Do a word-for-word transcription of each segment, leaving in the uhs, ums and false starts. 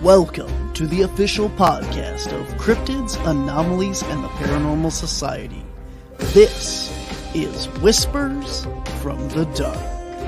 Welcome to the official podcast of Cryptids, Anomalies, and the Paranormal Society. This is Whispers from the Dark.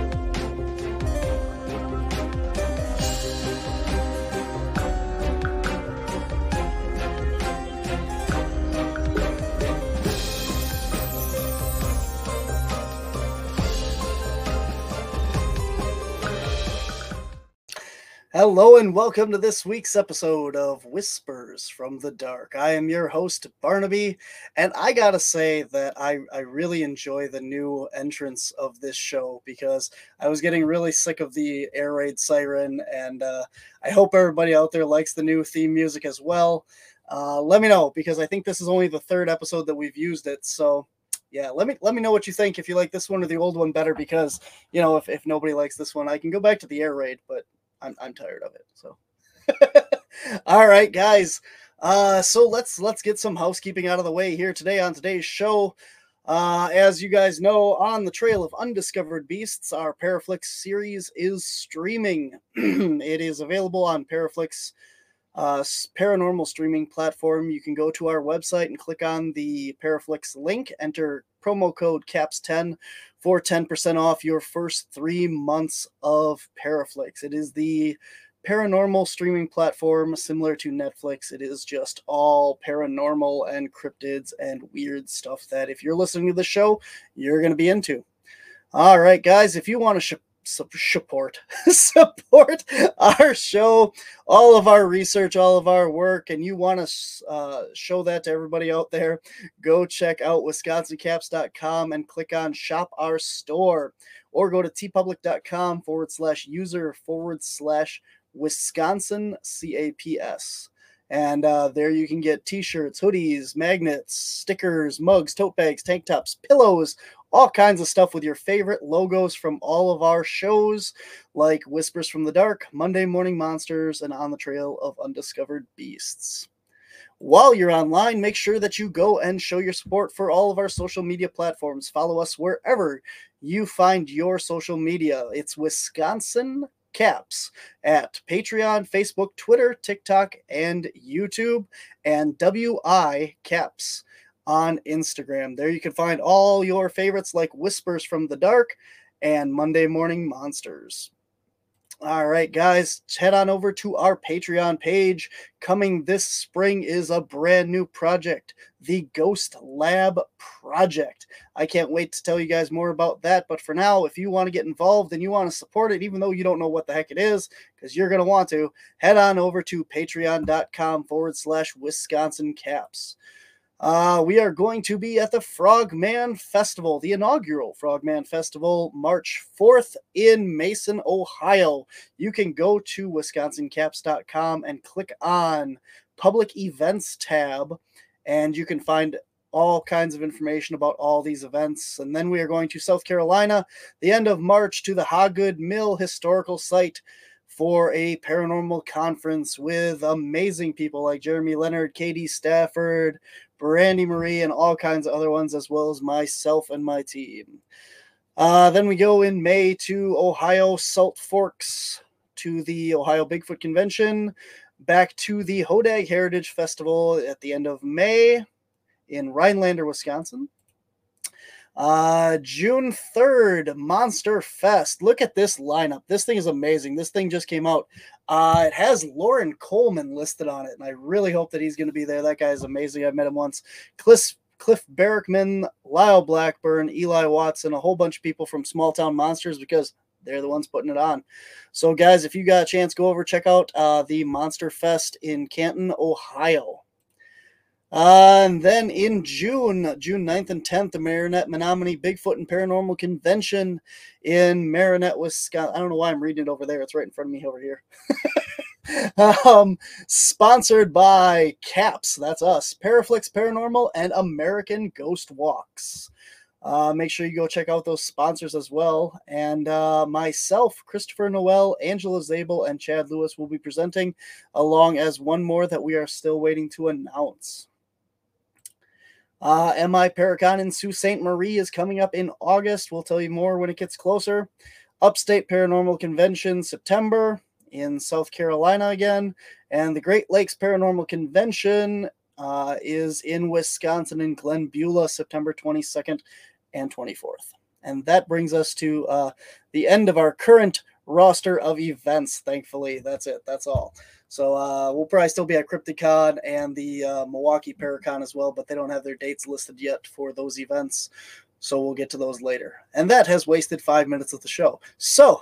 Hello and welcome to this week's episode of Whispers from the Dark. I am your host, Barnaby, and I gotta say that I, I really enjoy the new entrance of this show because I was getting really sick of the air raid siren, and uh, I hope everybody out there likes the new theme music as well. Uh, let me know, because I think this is only the third episode that we've used it, so yeah, let me let me know what you think, if you like this one or the old one better, because, you know, if, if nobody likes this one, I can go back to the air raid, but I'm I'm tired of it. So, all right, guys. Uh, so let's let's get some housekeeping out of the way here today on today's show. Uh, as you guys know, On the Trail of Undiscovered Beasts, our Paraflix series is streaming. It is available on Paraflix uh, paranormal streaming platform. You can go to our website and click on the Paraflix link. Enter promo code C A P S ten for ten percent off your first three months of Paraflix. It is the paranormal streaming platform similar to Netflix. It is just all paranormal and cryptids and weird stuff that, if you're listening to the show, you're going to be into. All right, guys, if you want to sh- support support our show, all of our research, all of our work, and you want to uh, show that to everybody out there, go check out wisconsin caps dot com and click on Shop Our Store, or go to tpublic.com forward slash user forward slash Wisconsin CAPS. And uh, there you can get t-shirts, hoodies, magnets, stickers, mugs, tote bags, tank tops, pillows, all kinds of stuff with your favorite logos from all of our shows, like Whispers from the Dark, Monday Morning Monsters, and On the Trail of Undiscovered Beasts. While you're online, make sure that you go and show your support for all of our social media platforms. Follow us wherever you find your social media. It's Wisconsin Caps at Patreon, Facebook, Twitter, TikTok, and YouTube, and W I Caps on Instagram. There you can find all your favorites like Whispers from the Dark and Monday Morning Monsters. All right, guys, head on over to our Patreon page. Coming this spring is a brand new project, the Ghost Lab Project. I can't wait to tell you guys more about that, but for now, if you want to get involved and you want to support it, even though you don't know what the heck it is, because you're going to want to, head on over to patreon.com forward slash Wisconsin Caps. Uh, we are going to be at the Frogman Festival, the inaugural Frogman Festival, March fourth in Mason, Ohio. You can go to wisconsin caps dot com and click on Public Events tab, and you can find all kinds of information about all these events. And then we are going to South Carolina, the end of March, to the Hagood Mill Historical Site for a paranormal conference with amazing people like Jeremy Leonard, Katie Stafford, Brandy Marie, and all kinds of other ones, as well as myself and my team. Uh, then we go in May to Ohio, Salt Forks, to the Ohio Bigfoot Convention, back to the Hodag Heritage Festival at the end of May in Rhinelander, Wisconsin. Uh, June third, Monster Fest. Look at this lineup. This thing is amazing. This thing just came out. Uh, it has Lauren Coleman listed on it, and I really hope that he's going to be there. That guy is amazing. I met him once. Cliff, Cliff Barrickman, Lyle Blackburn, Eli Watson, a whole bunch of people from Small Town Monsters, because they're the ones putting it on. So, guys, if you got a chance, go over, check out uh, the Monster Fest in Canton, Ohio. Uh, and then in June, June ninth and tenth, the Marinette Menominee Bigfoot and Paranormal Convention in Marinette, Wisconsin. I don't know why I'm reading it over there. It's right in front of me over here. um, sponsored by CAPS, that's us, Paraflix Paranormal, and American Ghost Walks. Uh, make sure you go check out those sponsors as well. And uh, myself, Christopher Noel, Angela Zabel, and Chad Lewis will be presenting, along as one more that we are still waiting to announce. Uh, M I Paracon in Sault Ste. Marie is coming up in August. We'll tell you more when it gets closer. Upstate Paranormal Convention, September. in South Carolina again, And the Great Lakes Paranormal Convention uh, is in Wisconsin in Glen Beulah, September twenty-second and twenty-fourth. And that brings us to uh, the end of our current roster of events. Thankfully, that's it. That's all. So uh, we'll probably still be at Crypticon and the uh, Milwaukee Paracon as well, but they don't have their dates listed yet for those events. So we'll get to those later. And that has wasted five minutes of the show. So,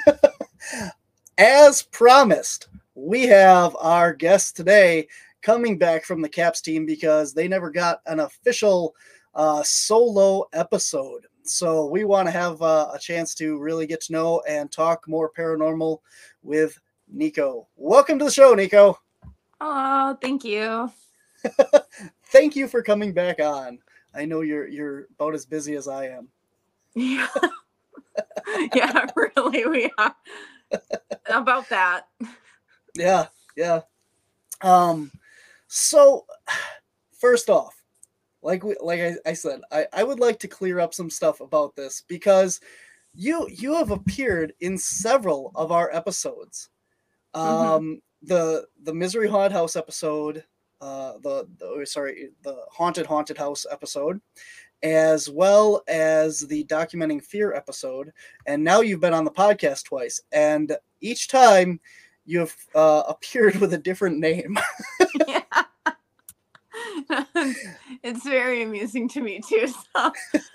as promised, we have our guest today coming back from the Caps team because they never got an official uh, solo episode. So we want to have uh, a chance to really get to know and talk more paranormal with Nico. Welcome to the show, Nico. Oh, thank you. Thank you for coming back on. I know you're you're about as busy as I am. Yeah, yeah, really, we are about that. Yeah, yeah. Um, so first off, like we, like I, I said, I, I would like to clear up some stuff about this because you you have appeared in several of our episodes. Um, mm-hmm. the the Misery Haunted House episode, uh, the, the sorry the Haunted Haunted House episode, as well as the Documenting Fear episode, and now you've been on the podcast twice, and each time you've uh, appeared with a different name. Yeah. It's very amusing to me too. So.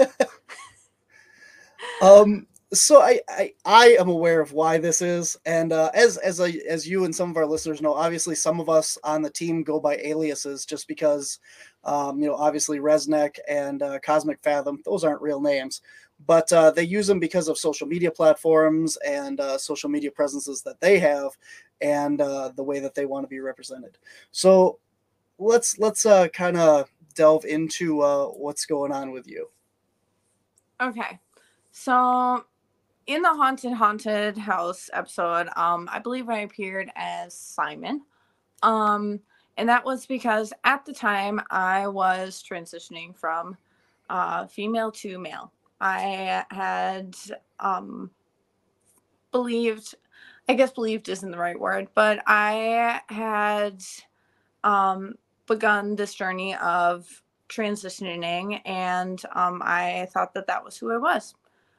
um. So I, I I am aware of why this is, and uh, as as a, as you and some of our listeners know, obviously some of us on the team go by aliases just because, um, you know, obviously Resnick and uh, Cosmic Fathom, those aren't real names, but uh, they use them because of social media platforms and uh, social media presences that they have, and uh, the way that they want to be represented. So let's let's uh, kind of delve into uh, what's going on with you. Okay, so. In the Haunted Haunted House episode, um, I believe I appeared as Simon. Um, and that was because at the time I was transitioning from uh, female to male. I had um, believed, I guess believed isn't the right word, but I had um, begun this journey of transitioning, and um, I thought that that was who I was.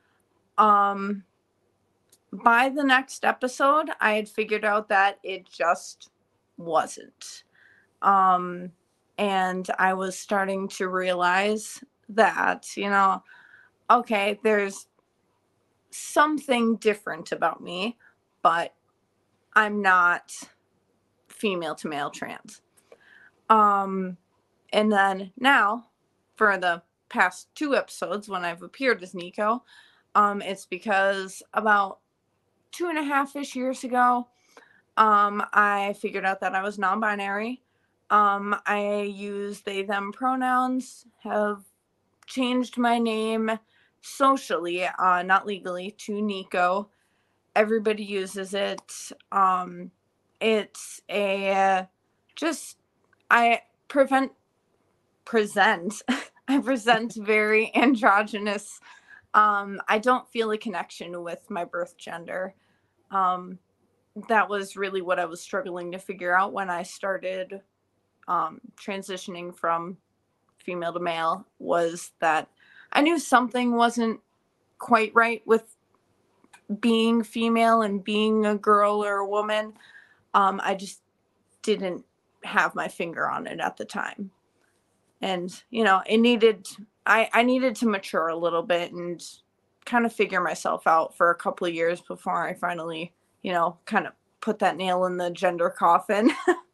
Um, by the next episode, I had figured out that it just wasn't. Um, and I was starting to realize that, you know, okay, there's something different about me, but I'm not female to male trans. Um, and then now, for the past two episodes when I've appeared as Nico, um, it's because about two and a half-ish years ago, um, I figured out that I was non-binary. Um, I use they, them pronouns, have changed my name socially, uh, not legally, to Nico. Everybody uses it. Um, it's a, just, I prevent, present, I present very androgynous. Um, I don't feel a connection with my birth gender. Um, that was really what I was struggling to figure out when I started um, transitioning from female to male, was that I knew something wasn't quite right with being female and being a girl or a woman. Um, I just didn't have my finger on it at the time. And, you know, it needed, I, I needed to mature a little bit and kind of figure myself out for a couple of years before I finally, you know, kind of put that nail in the gender coffin.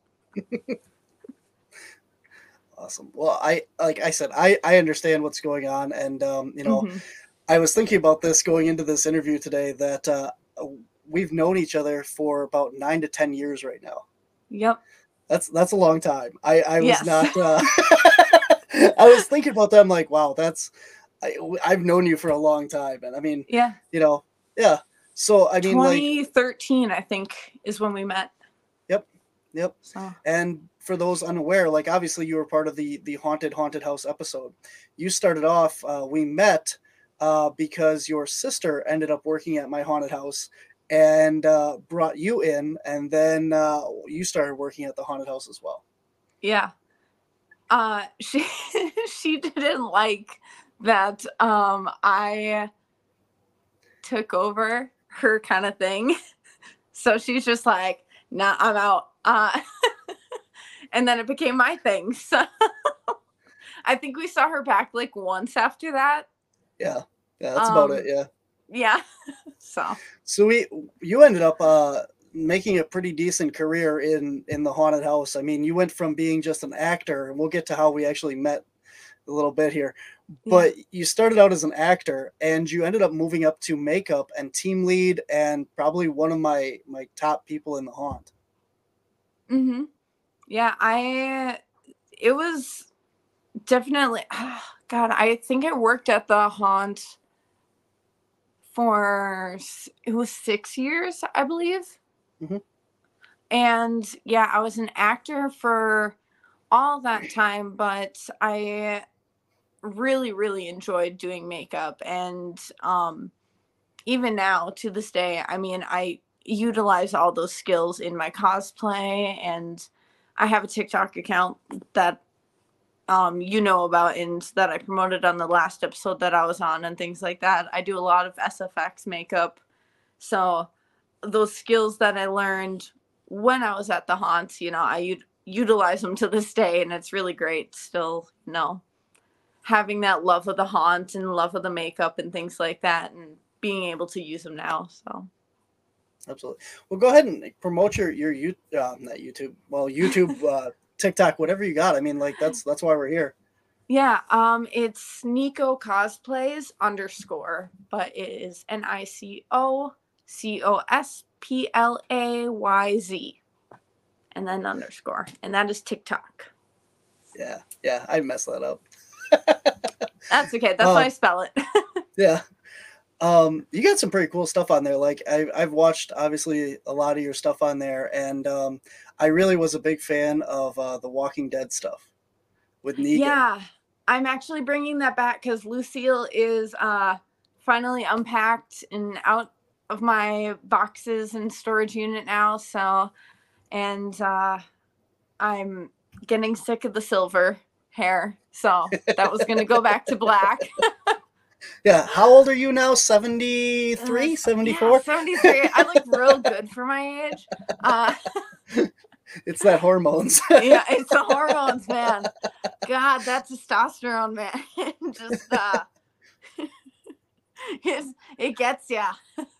Awesome. Well, I, like I said, I, I understand what's going on. And, um, you know, mm-hmm. I was thinking about this going into this interview today, that uh, we've known each other for about nine to ten years right now. Yep. That's, that's a long time. I, I was yes. not, uh, I was thinking about that. I'm like, wow, that's, I, I've known you for a long time. And I mean, yeah, you know, yeah. So, I mean, twenty thirteen, like, I think, is when we met. Yep. Yep. So. And for those unaware, like, obviously you were part of the, the Haunted Haunted House episode. You started off, uh, we met uh, because your sister ended up working at my haunted house, and uh, brought you in, and then uh, you started working at the haunted house as well. Yeah. Uh, she she didn't like that um, I took over her kind of thing. So she's just like, nah, I'm out. Uh, and then it became my thing. So I think we saw her back like once after that. Yeah. Yeah, that's Um, about it. Yeah. Yeah. so. So we, you ended up uh, making a pretty decent career in in the haunted house. I mean, you went from being just an actor, and we'll get to how we actually met a little bit here. But yeah. You started out as an actor, and you ended up moving up to makeup and team lead, and probably one of my my top people in the haunt. Mm-hmm. Yeah, I. It was definitely. Oh, God, I think I worked at the haunt for it was six years, I believe. Mm-hmm. And yeah, I was an actor for all that time, but I really, really enjoyed doing makeup. And um, even now, to this day, I mean, I utilize all those skills in my cosplay, and I have a TikTok account that um, you know about and that I promoted on the last episode that I was on and things like that. I do a lot of S F X makeup. So those skills that I learned when I was at the haunts, you know, I u- utilize them to this day, and it's really great still, you know, having that love of the haunt and love of the makeup and things like that, and being able to use them now. So absolutely. Well, go ahead and promote your your you uh, not YouTube, well, YouTube, uh, TikTok, whatever you got. I mean, like that's that's why we're here. Yeah, um, it's Nico Cosplays underscore, but it is N I C O C O S P L A Y Z, and then underscore, and that is TikTok. Yeah, yeah, I messed that up. That's okay. That's um, how I spell it. Yeah. Um, you got some pretty cool stuff on there. Like I, I've watched obviously a lot of your stuff on there, and um, I really was a big fan of uh, the Walking Dead stuff with Negan. Yeah, I'm actually bringing that back because Lucille is uh, finally unpacked and out of my boxes and storage unit now. So, and uh, I'm getting sick of the silver hair, so that was going to go back to black. Yeah, how old are you now? seventy-three, seventy-four? Yeah, seventy-three. I look real good for my age. Uh, it's that hormones. Yeah, it's the hormones, man. God, that testosterone, man. Just, uh, it's, it gets ya.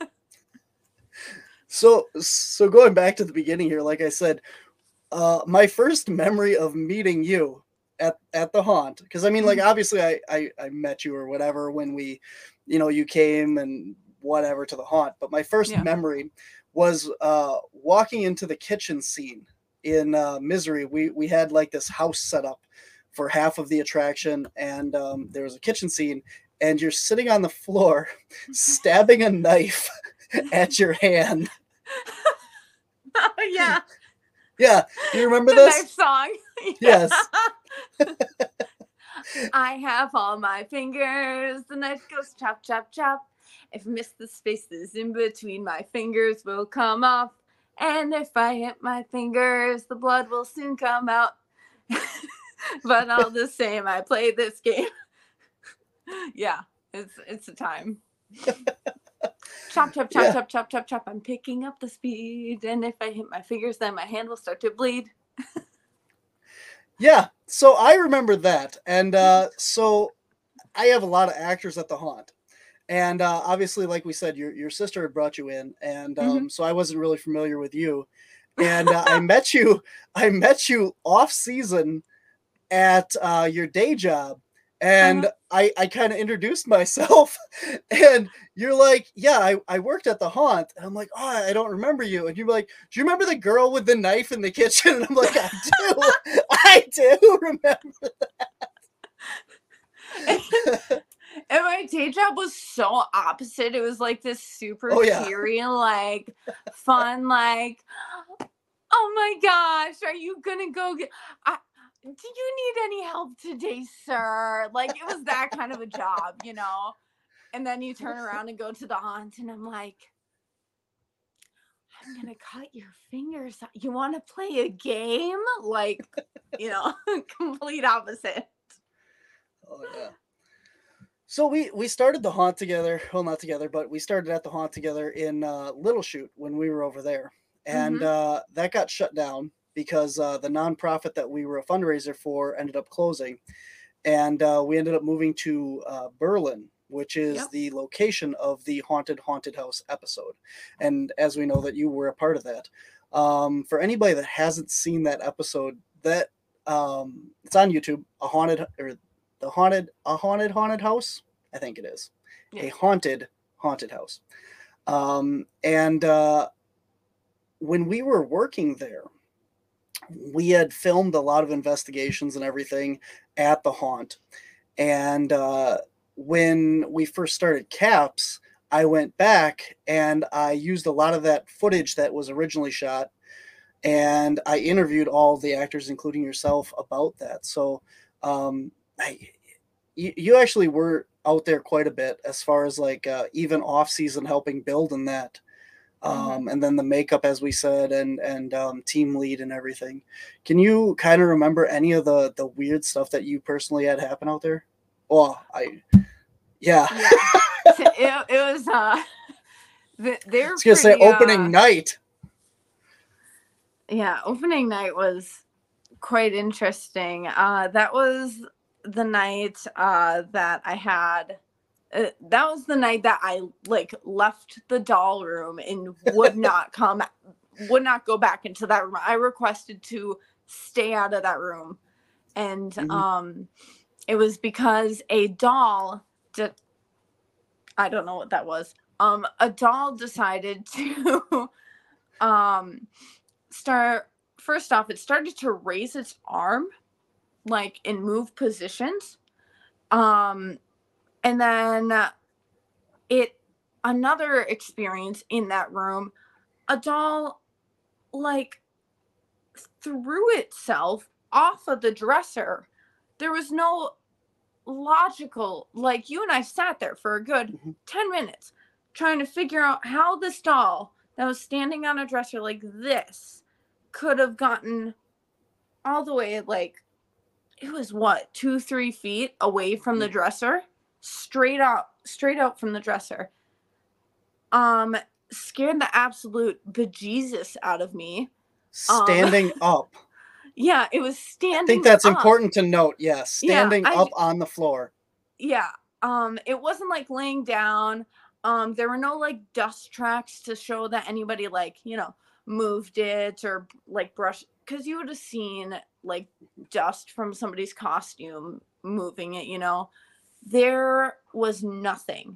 so, so going back to the beginning here, like I said, uh, my first memory of meeting you at, at the haunt, because I mean, like, obviously I, I, I met you or whatever when we, you know, you came and whatever to the haunt, but my first yeah. memory was uh, walking into the kitchen scene in uh, Misery. We, we had like this house set up for half of the attraction, and um, there was a kitchen scene, and you're sitting on the floor stabbing a knife at your hand. Oh, yeah. Yeah, you remember the this? Knife song. Yes. I have all my fingers. The knife goes chop, chop, chop. If I miss the spaces in between, my fingers will come off. And if I hit my fingers, the blood will soon come out. But all the same, I played this game. Yeah, it's it's a time. Chop, chop, chop, yeah. chop, chop, chop, chop. I'm picking up the speed. And if I hit my fingers, then my hand will start to bleed. Yeah, so I remember that. And uh, so I have a lot of actors at the haunt. And uh, obviously, like we said, your your sister had brought you in. And um, mm-hmm. so I wasn't really familiar with you. And uh, I met you, I met you off season at uh, your day job. And uh-huh. I, I kind of introduced myself, and you're like, yeah, I, I worked at the haunt. And I'm like, oh, I don't remember you. And you're like, do you remember the girl with the knife in the kitchen? And I'm like, I do. I do remember that. And my day job was so opposite. It was like this super oh, yeah. serial, like fun, like, oh my gosh, are you gonna go get I do you need any help today, sir? Like, it was that kind of a job, you know? And then you turn around and go to the haunt, and I'm like, I'm gonna cut your fingers. You want to play a game? Like, you know, complete opposite. Oh yeah. So we we started the haunt together. Well, not together, but we started at the haunt together in uh, Little Chute when we were over there, and Mm-hmm. uh, that got shut down because uh, the nonprofit that we were a fundraiser for ended up closing, and uh, we ended up moving to uh, Berlin, which is Yep. the location of the haunted haunted house episode. And as we know that you were a part of that, um, for anybody that hasn't seen that episode, that um, it's on YouTube. A haunted or the haunted a haunted haunted house. I think it is Yeah. a haunted haunted house. Um, and uh, when we were working there, we had filmed a lot of investigations and everything at the haunt. And uh, when we first started Caps, I went back and I used a lot of that footage that was originally shot, and I interviewed all the actors, including yourself, about that. So um, I, you, you actually were out there quite a bit as far as like uh, even off season helping build in that. Um, Mm-hmm. and then the makeup, as we said, and and um, team lead and everything. Can you kind of remember any of the the weird stuff that you personally had happen out there? Oh, I yeah. Yeah. it, it was uh they, they I were was gonna say pretty opening uh, night. yeah, opening night was quite interesting. Uh that was the night uh that I had uh, that was the night that I like left the doll room and would not come would not go back into that room. I requested to stay out of that room. And Mhm. um it was because a doll did I don't know what that was. Um a doll decided to um start first off, it started to raise its arm like and move positions. Um and then uh, it another experience in that room, a doll like threw itself off of the dresser. There was no logical, like you and I sat there for a good Mhm. ten minutes trying to figure out how this doll that was standing on a dresser like this could have gotten all the way like it was what two three feet away from the dresser, straight out straight out from the dresser. Um scared the absolute bejesus out of me. um Standing up. yeah, it was I think standing that's up. important to note. Yes, Yeah, standing I up on the floor. yeah. Um it wasn't like laying down. Um there were no like dust tracks to show that anybody like, you know, moved it or like brushed, because you would have seen like dust from somebody's costume moving it, you know. There was nothing.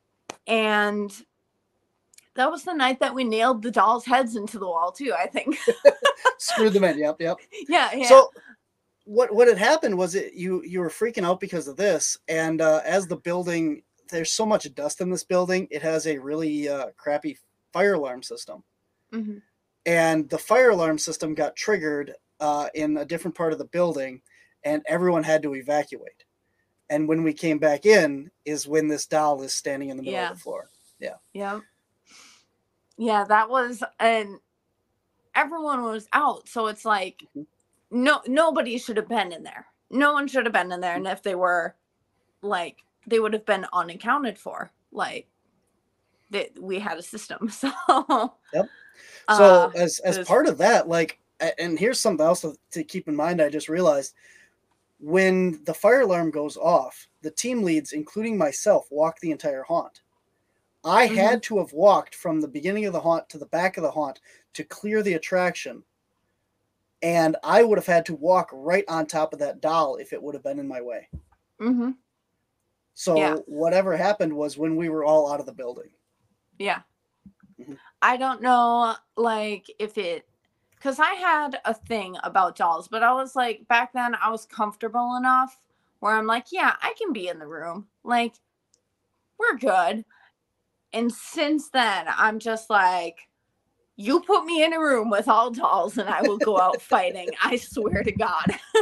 And that was the night that we nailed the dolls' heads into the wall too, I think. Screwed them in. Yep, yep. yeah, yeah. So what what had happened was it you you were freaking out because of this, and uh, as the building, there's so much dust in this building, it has a really uh, crappy fire alarm system, Mhm. and the fire alarm system got triggered uh, in a different part of the building, and everyone had to evacuate. And when we came back in, is when this doll is standing in the middle Yeah. of the floor. Yeah. Yep. Yeah, that was, and everyone was out, so it's like Mhm. no nobody should have been in there. No one should have been in there, and if they were, like, they would have been unaccounted for. Like, that we had a system. So Yep. uh So as as it was, part of that, like, a- and here's something else to, to keep in mind. I just realized when the fire alarm goes off, the team leads, including myself, walk the entire haunt. I Mhm. had to have walked from the beginning of the haunt to the back of the haunt to clear the attraction, and I would have had to walk right on top of that doll if it would have been in my way. mhm. So Yeah. whatever happened was when we were all out of the building. Yeah. Mhm. I don't know, like, if it, because I had a thing about dolls, but I was like, back then I was comfortable enough where I'm like, yeah, I can be in the room. Like, we're good. And since then, I'm just like, you put me in a room with all dolls and I will go out fighting. I swear to God.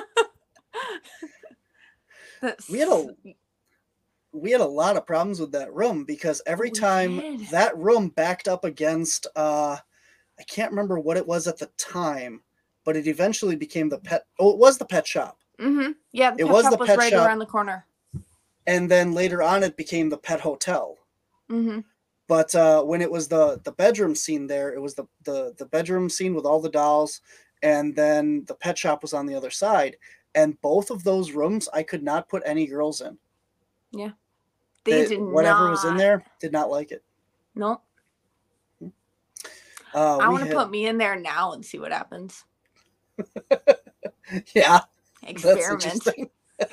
That's, We had a we had a lot of problems with that room because every We time did. that room backed up against uh I can't remember what it was at the time, but it eventually became the pet. Oh, it was the pet shop. Mm-hmm. Yeah, the It pet was shop the was pet right shop. around the corner. And then later on, it became the pet hotel. Mm-hmm. But uh, when it was the the bedroom scene there, it was the, the the bedroom scene with all the dolls, and then the pet shop was on the other side. And both of those rooms, I could not put any girls in. Yeah, they That did whatever was in not. there did not like it. Nope. Uh, I we want to had, put me in there now and see what happens. yeah, that's Experiment. interesting.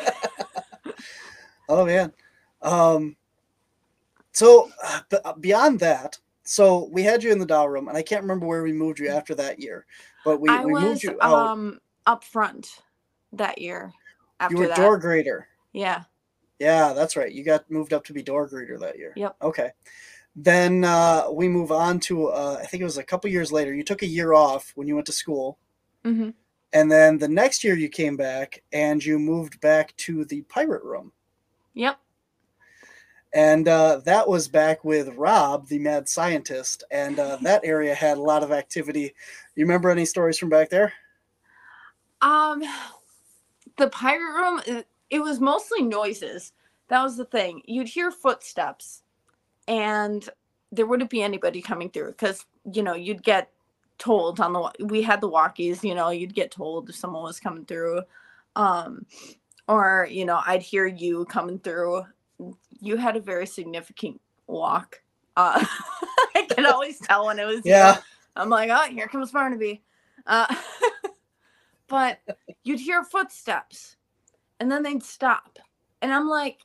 Oh man. Um, so uh, b- beyond that, so we had you in the doll room, and I can't remember where we moved you after that year, but we I we moved was you out. um up front that year. After You were that, door grader. yeah. Yeah, that's right. You got moved up to be door greeter that year. Yep. Okay. Then uh, we move on to, uh, I think it was a couple years later. You took a year off when you went to school. Mm-hmm. And then the next year you came back and you moved back to the pirate room. Yep. And uh, that was back with Rob, the mad scientist. And uh, that area had a lot of activity. You remember any stories from back there? Um, the pirate room, it, it was mostly noises. That was the thing. You'd hear footsteps, and there wouldn't be anybody coming through because, you know, you'd get told on the, we had the walkies, you know, you'd get told if someone was coming through. Um, or, you know, I'd hear you coming through. You had a very significant walk. Uh, I can always tell when it was Yeah. you. I'm like, oh, here comes Barnaby. Uh, but you'd hear footsteps, and then they'd stop. And I'm like,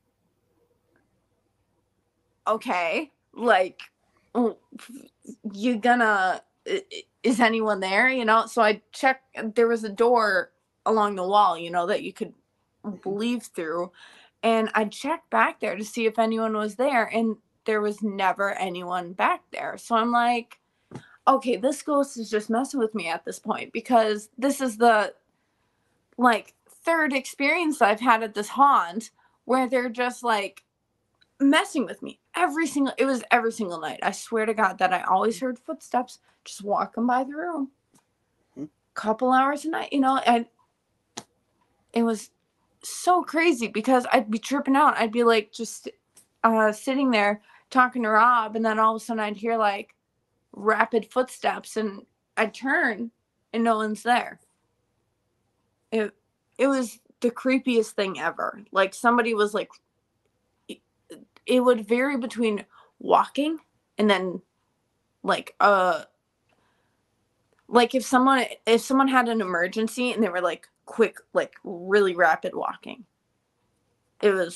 okay, like, you gonna, is anyone there? You know? So I checked, there was a door along the wall, you know, that you could leave through. And I checked back there to see if anyone was there, and there was never anyone back there. So I'm like, okay, this ghost is just messing with me at this point, because this is the, like, third experience I've had at this haunt where they're just, like, messing with me every single, it was every single night. I swear to God that I always heard footsteps just walking by the room. Hmm. Couple hours a night, you know, and it was so crazy because I'd be tripping out. I'd be like just uh sitting there talking to Rob, and then all of a sudden I'd hear like rapid footsteps, and I'd turn and no one's there. It it was the creepiest thing ever. Like somebody was like, it, it would vary between walking and then like uh like if someone if someone had an emergency and they were like quick, like really rapid walking. It was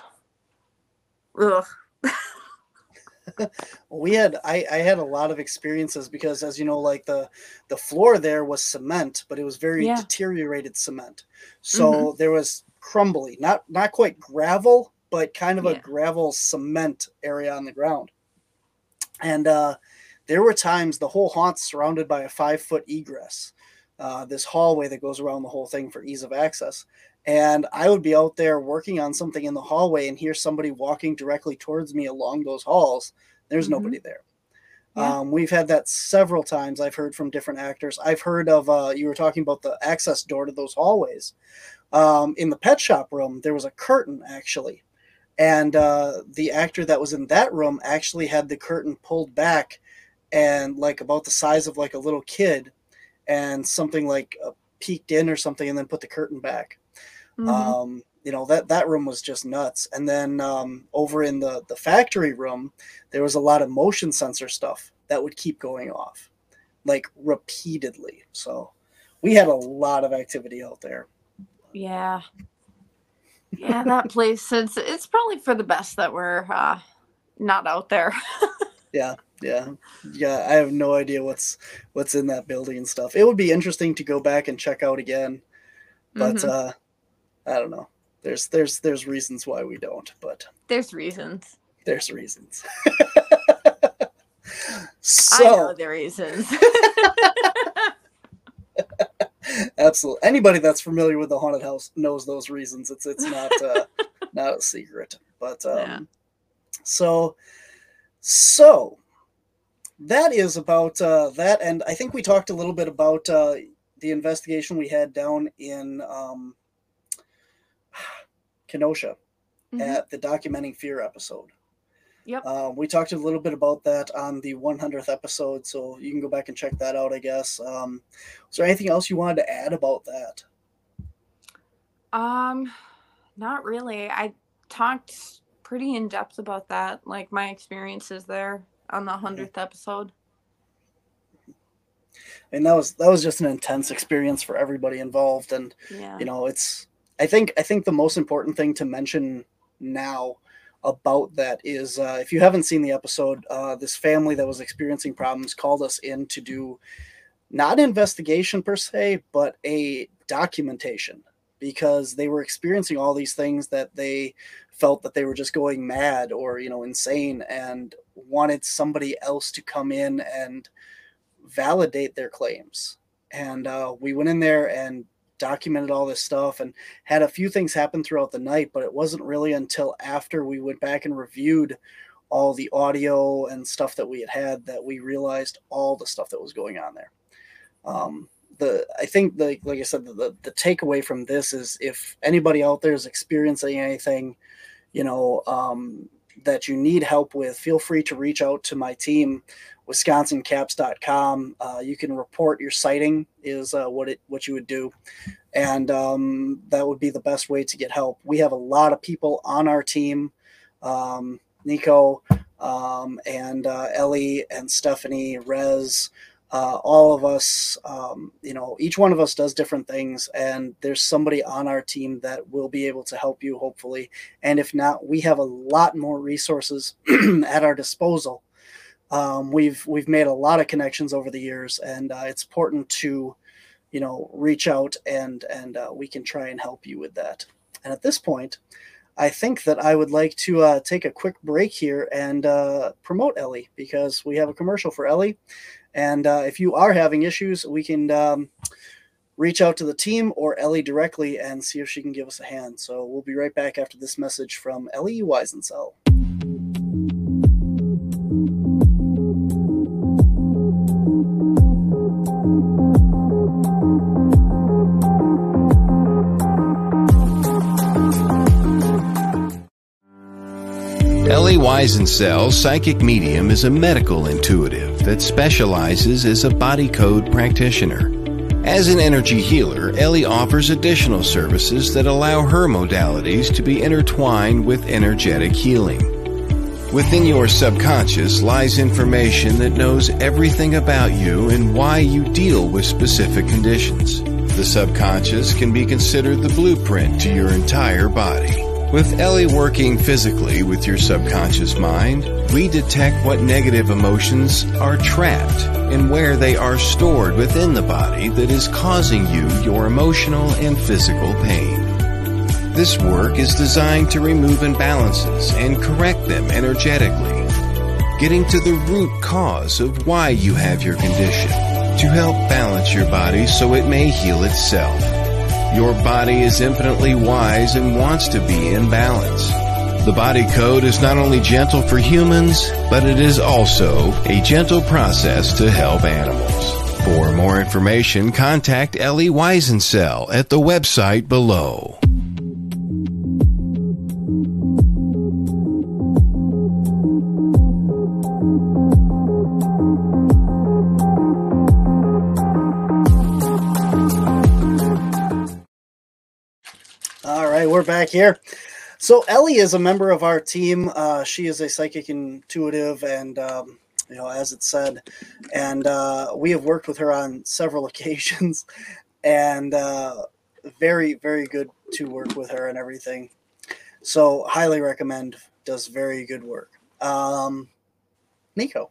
ugh. We had I, I had a lot of experiences because, as you know, like the the floor there was cement, but it was very Yeah. deteriorated cement. So Mhm. there was crumbly, not not quite gravel, but kind of a Yeah. gravel cement area on the ground. And uh, there were times the whole haunt's surrounded by a five foot egress, uh, this hallway that goes around the whole thing for ease of access. And I would be out there working on something in the hallway and hear somebody walking directly towards me along those halls. There's Mhm. nobody there. Yeah. Um, we've had that several times. I've heard from different actors. I've heard of, uh, you were talking about the access door to those hallways. Um, in the pet shop room, there was a curtain actually. And uh, the actor that was in that room actually had the curtain pulled back and like about the size of like a little kid, and something like uh, peeked in or something and then put the curtain back. Mhm. Um, you know, that that room was just nuts. And then um, over in the the factory room, there was a lot of motion sensor stuff that would keep going off like repeatedly. So we had a lot of activity out there. Yeah. Yeah, that place, it's it's probably for the best that we're uh not out there. Yeah, yeah, yeah. I have no idea what's what's in that building and stuff. It would be interesting to go back and check out again, but Mhm. uh, I don't know. There's there's there's reasons why we don't, but There's reasons. there's reasons. I know So the reasons. absolutely, anybody that's familiar with the haunted house knows those reasons. It's it's not uh, not a secret. But um, Yeah. so so that is about uh, that, and I think we talked a little bit about uh, the investigation we had down in um, Kenosha Mm-hmm. at the Documenting Fear episode. Yep. Uh, we talked a little bit about that on the one hundredth episode, so you can go back and check that out, I guess. Um, is there anything else you wanted to add about that? Um, not really. I talked pretty in depth about that, like my experiences there on the hundredth mm-hmm. episode. And that was that was just an intense experience for everybody involved, and yeah. you know, it's I think I think the most important thing to mention now about that is uh, if you haven't seen the episode, uh, this family that was experiencing problems called us in to do not an investigation per se, but a documentation, because they were experiencing all these things that they felt that they were just going mad or, you know, insane, and wanted somebody else to come in and validate their claims. And uh, we went in there and documented all this stuff and had a few things happen throughout the night, but it wasn't really until after we went back and reviewed all the audio and stuff that we had had that we realized all the stuff that was going on there. Um, the I think the like I said, the the takeaway from this is, if anybody out there is experiencing anything, you know, um, that you need help with, feel free to reach out to my team, wisconsin caps dot com. Uh, you can report your sighting is uh, what it what you would do, and um, that would be the best way to get help. We have a lot of people on our team, um, Nico um, and uh, Ellie and Stephanie, Rez. Uh, all of us, um, you know, each one of us does different things, and there's somebody on our team that will be able to help you, hopefully. And if not, we have a lot more resources at our disposal. Um, we've we've made a lot of connections over the years, and uh, it's important to, you know, reach out and and uh, we can try and help you with that. And at this point, I think that I would like to uh, take a quick break here and uh, promote Ellie, because we have a commercial for Ellie. And uh, if you are having issues, we can um, reach out to the team or Ellie directly and see if she can give us a hand. So we'll be right back after this message from Ellie Weisensell. Ellie Weisensell, psychic medium, is a medical intuitive that specializes as a body code practitioner. As an energy healer, Ellie offers additional services that allow her modalities to be intertwined with energetic healing. Within your subconscious lies information that knows everything about you and why you deal with specific conditions. The subconscious can be considered the blueprint to your entire body. With Ellie working physically with your subconscious mind, we detect what negative emotions are trapped and where they are stored within the body that is causing you your emotional and physical pain. This work is designed to remove imbalances and correct them energetically, getting to the root cause of why you have your condition, to help balance your body so it may heal itself. Your body is infinitely wise and wants to be in balance. The body code is not only gentle for humans, but it is also a gentle process to help animals. For more information, contact Ellie Weisensell at the website below. We're back here. So Ellie is a member of our team. Uh, she is a psychic intuitive, and um, you know, as it said, and uh, we have worked with her on several occasions, and uh, very, very good to work with her and everything. So highly recommend. Does very good work. Um, Nico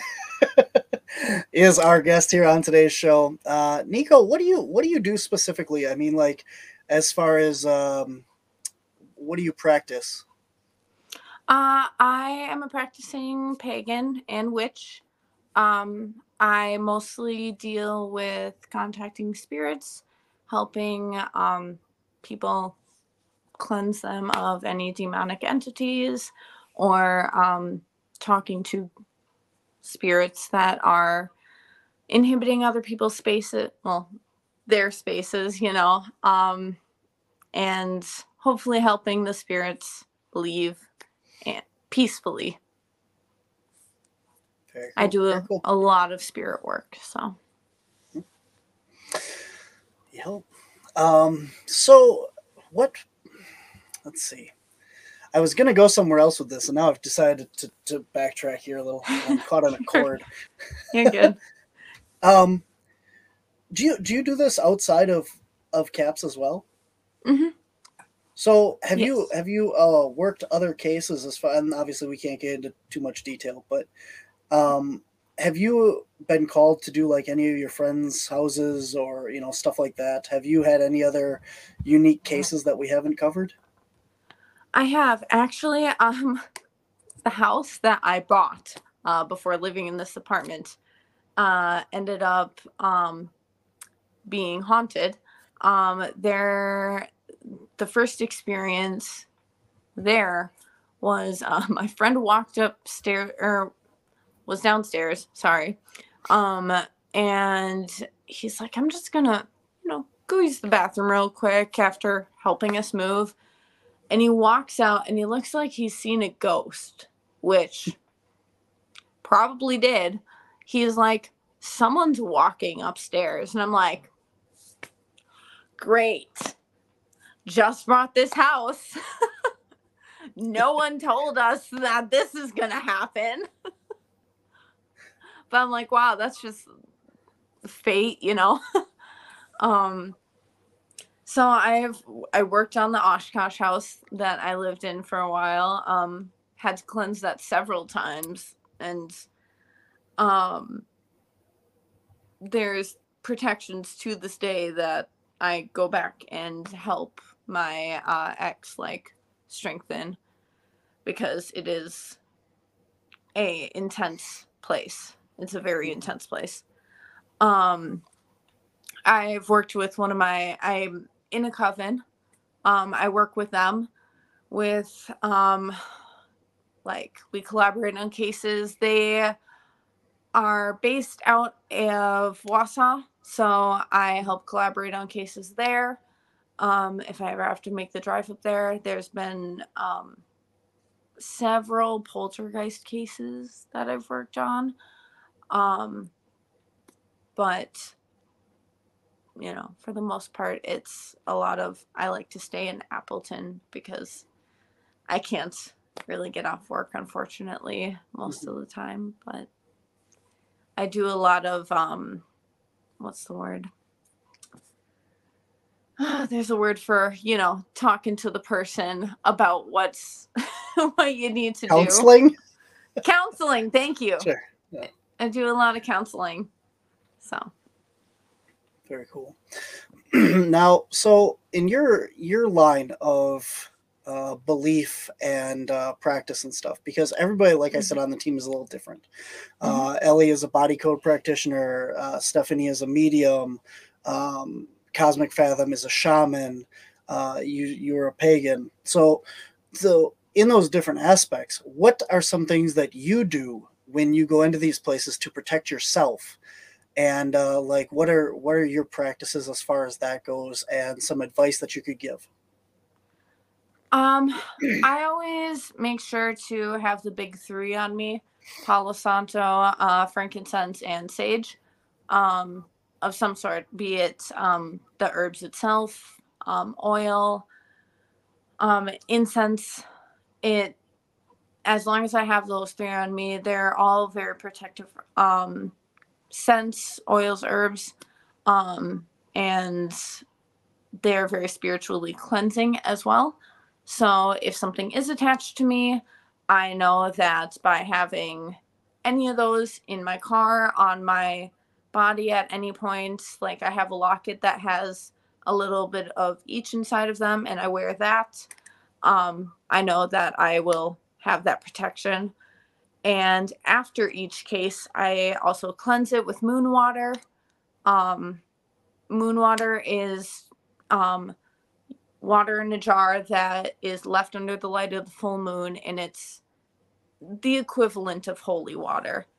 is our guest here on today's show. Uh, Nico, what do you what do you do specifically? I mean, like, as far as um, what do you practice? Uh, I am a practicing pagan and witch. Um, I mostly deal with contacting spirits, helping um, people cleanse them of any demonic entities, or um, talking to spirits that are inhibiting other people's spaces, well, their spaces, you know, um, and hopefully helping the spirits leave and peacefully. Very cool. I do Very a, cool. a lot of spirit work, so. Yep. Um, so what, let's see. I was going to go somewhere else with this, and now I've decided to, to backtrack here a little. I'm caught on a cord. You're good. um, do you do you do this outside of, of CAPS as well? Mm-hmm. So have Yes. you have you uh, worked other cases as far? And obviously, we can't get into too much detail, but um, have you been called to do like any of your friends' houses or you know stuff like that? Have you had any other unique cases that we haven't covered? I have actually. Um, the house that I bought uh, before living in this apartment uh, ended up um, being haunted. Um, there, the first experience there was uh, my friend walked upstairs or was downstairs. Sorry, um, and he's like, "I'm just gonna, you know, go use the bathroom real quick," after helping us move. And he walks out and he looks like he's seen a ghost, which probably did. He's like, someone's walking upstairs. And I'm like, great. Just bought this house. No one told us that this is going to happen. But I'm like, wow, that's just fate, you know? um, So I've I worked on the Oshkosh house that I lived in for a while. Um, had to cleanse that several times, and um, there's protections to this day that I go back and help my uh, ex like strengthen, because it is a intense place. It's a very intense place. Um, I've worked with one of my I'm in a coven. Um, I work with them with, um, like, we collaborate on cases. They are based out of Wausau, so I help collaborate on cases there. Um, if I ever have to make the drive up there, there's been um, several poltergeist cases that I've worked on. Um, but you know, for the most part, it's a lot of, I like to stay in Appleton because I can't really get off work, unfortunately, most Mm-hmm. of the time. But I do a lot of, um, what's the word? There's a word for, you know, talking to the person about what's, what you need to Counseling? do. Counseling, thank you. Sure. Yeah. I do a lot of counseling, so. Very cool. Now, so in your your line of uh, belief and uh, practice and stuff, because everybody, like I said, on the team is a little different. Uh, Mhm. Ellie is a body code practitioner. Uh, Stephanie is a medium. Um, Cosmic Fathom is a shaman. Uh, you you're a pagan. So, so in those different aspects, what are some things that you do when you go into these places to protect yourself? And uh, like, what are what are your practices as far as that goes, and some advice that you could give? Um, I always make sure to have the big three on me: Palo Santo, uh, frankincense, and sage, um, of some sort, be it um, the herbs itself, um, oil, um, incense. It, as long as I have those three on me, they're all very protective. Um, scents, oils, herbs, um, and they're very spiritually cleansing as well. So if something is attached to me, I know that by having any of those in my car, on my body at any point, like I have a locket that has a little bit of each inside of them, and I wear that, um, I know that I will have that protection. And after each case, I also cleanse it with moon water. Um, moon water is um, water in a jar that is left under the light of the full moon, and it's the equivalent of holy water.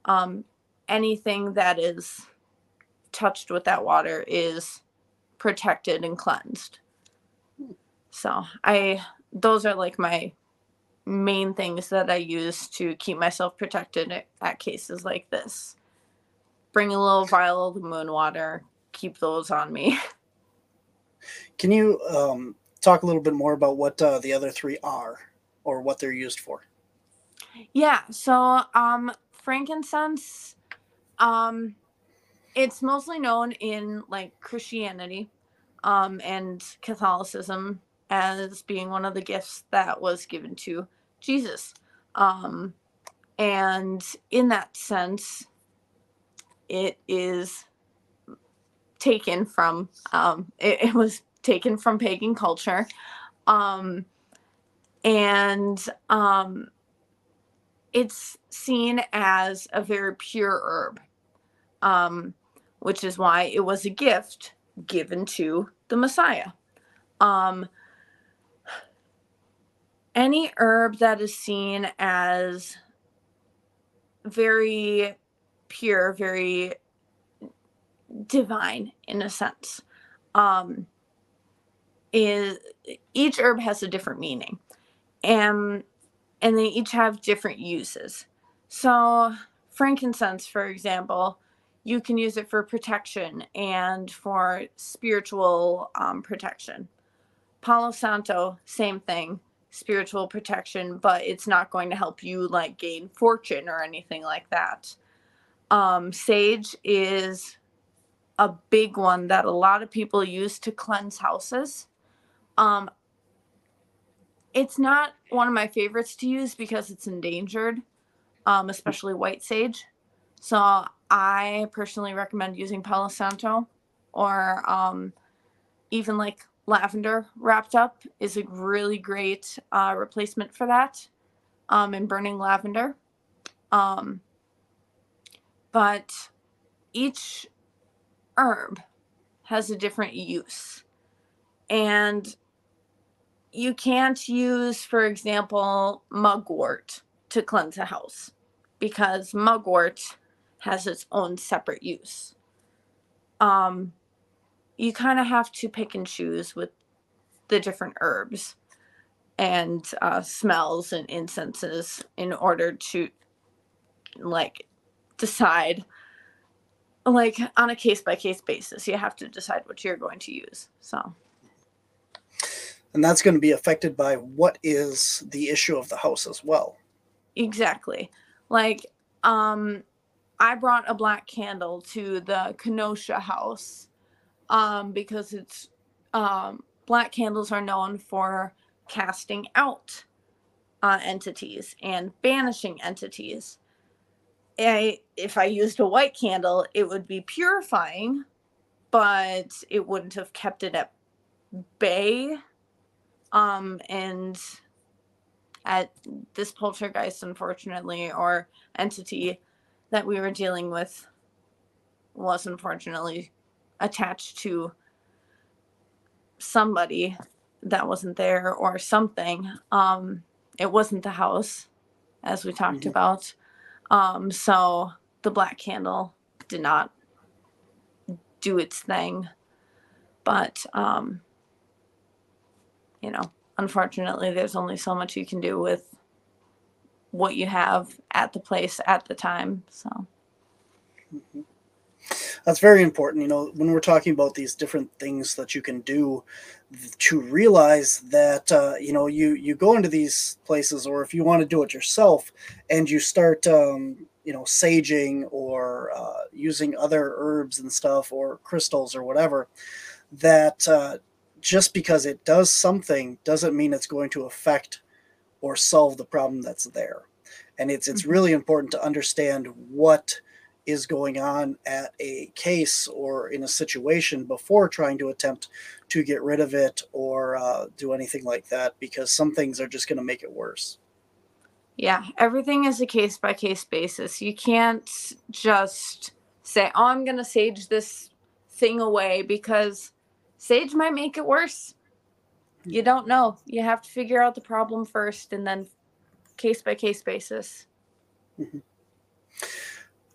um, anything that is touched with that water is protected and cleansed. So I, those are like my main things that I use to keep myself protected at, at cases like this. Bring a little vial of the moon water, keep those on me. Can you um, talk a little bit more about what uh, the other three are or what they're used for? Yeah, so um, frankincense, um, it's mostly known in like Christianity um, and Catholicism as being one of the gifts that was given to Jesus. Um, and in that sense, it is taken from, um, it, it was taken from pagan culture. Um, and um, it's seen as a very pure herb, um, which is why it was a gift given to the Messiah. Um, any herb that is seen as very pure, very divine in a sense, um, is each herb has a different meaning, and and they each have different uses. So frankincense, for example, you can use it for protection and for spiritual um, protection. Palo Santo, same thing, spiritual protection, but it's not going to help you like gain fortune or anything like that. Um, sage is a big one that a lot of people use to cleanse houses. Um, it's not one of my favorites to use because it's endangered, um, especially white sage. So I personally recommend using Palo Santo, or um, even like lavender wrapped up is a really great uh, replacement for that, um, in burning lavender. Um, but each herb has a different use. And you can't use, for example, mugwort to cleanse a house because mugwort has its own separate use. Um, you kind of have to pick and choose with the different herbs and uh, smells and incenses in order to like decide, like on a case by case basis. You have to decide what you're going to use. So. And that's going to be affected by what is the issue of the house as well. Exactly. Like, um, I brought a black candle to the Kenosha house um, because it's um, black candles are known for casting out uh, entities and banishing entities. I, if I used a white candle, it would be purifying, but it wouldn't have kept it at bay. Um, and at this poltergeist, unfortunately, or entity that we were dealing with was unfortunately attached to somebody that wasn't there or something. Um, it wasn't the house, as we talked mm-hmm. about. Um, so the black candle did not do its thing. But, um, you know, unfortunately, there's only so much you can do with what you have at the place at the time. So mm-hmm. That's very important. You know, when we're talking about these different things that you can do, to realize that, uh, you know, you, you go into these places, or if you want to do it yourself and you start, um, you know, saging or uh, using other herbs and stuff or crystals or whatever, that uh, just because it does something doesn't mean it's going to affect or solve the problem that's there. And it's it's mm-hmm. really important to understand what is going on at a case or in a situation before trying to attempt to get rid of it or uh, do anything like that, because some things are just going to make it worse. Yeah, everything is a case by case basis. You can't just say, oh, I'm going to sage this thing away, because sage might make it worse. You don't know. You have to figure out the problem first, and then case by case basis. Mm-hmm.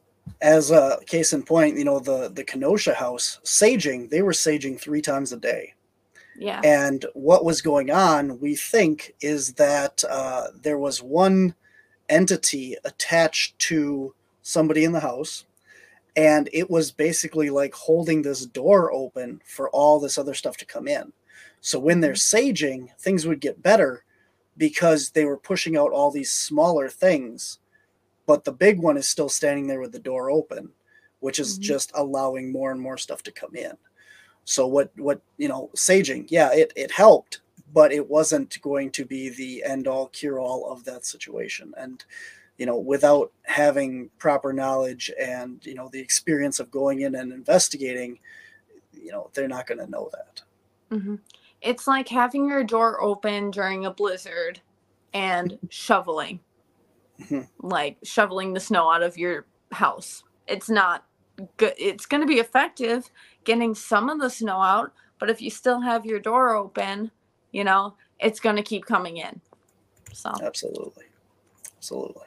as a case in point, you know, the, the Kenosha house, saging, they were saging three times a day. Yeah. And what was going on, we think, is that uh, there was one entity attached to somebody in the house, and it was basically like holding this door open for all this other stuff to come in. So when they're saging, things would get better because they were pushing out all these smaller things, but the big one is still standing there with the door open, which is mm-hmm. just allowing more and more stuff to come in. So what, what, you know, saging, yeah, it, it helped, but it wasn't going to be the end all cure all of that situation. And, you know, without having proper knowledge and, you know, the experience of going in and investigating, you know, they're not going to know that. Mm-hmm. It's like having your door open during a blizzard and shoveling, mm-hmm. like shoveling the snow out of your house. It's not good. It's going to be effective getting some of the snow out, but if you still have your door open, you know, it's going to keep coming in. So absolutely. Absolutely.